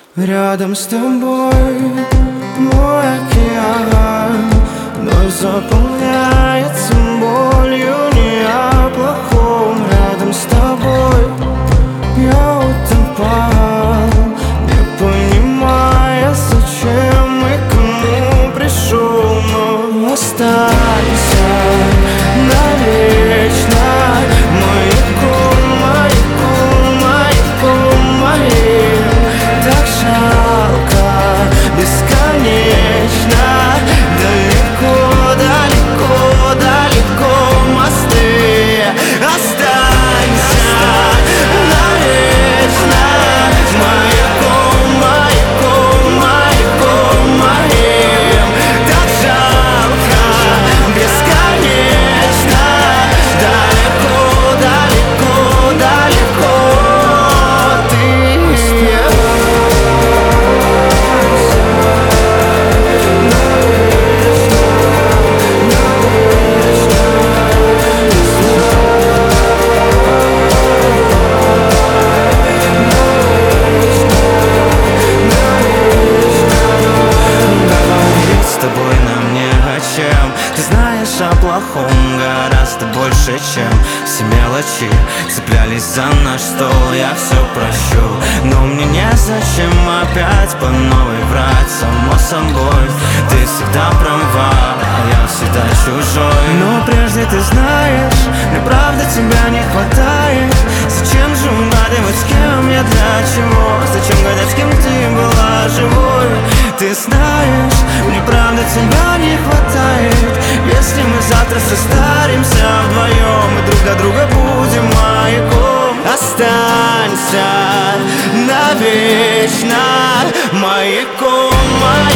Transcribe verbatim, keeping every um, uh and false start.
Рядом с тобой мой океан вновь заполняется болью не о плохом. Рядом с тобой я утопал, не понимая, зачем и кому пришел. Но останься навечно маяком, маяком, маяком моим. Так жалко, бесконечно, далеко, далеко, далеко мосты. Останься навечно маяком, маяком, маяком моим. Так жалко, бесконечно, далеко, далеко, далеко ты. С тобой нам не о чем. Ты знаешь о плохом гораздо больше, чем все мелочи цеплялись за наш стол. Я все прощу, но мне незачем опять по новой врать. Само собой, ты всегда права, а я всегда чужой. Но прежде ты знаешь, мне правда тебя не хватает. Зачем же угадывать, с кем я, для чего? Зачем гадать, с кем ты была живой? Ты знаешь, мне правда тебя не хватает. Если мы завтра состаримся вдвоем и друг для друга будем маяком. Останься навечно маяком.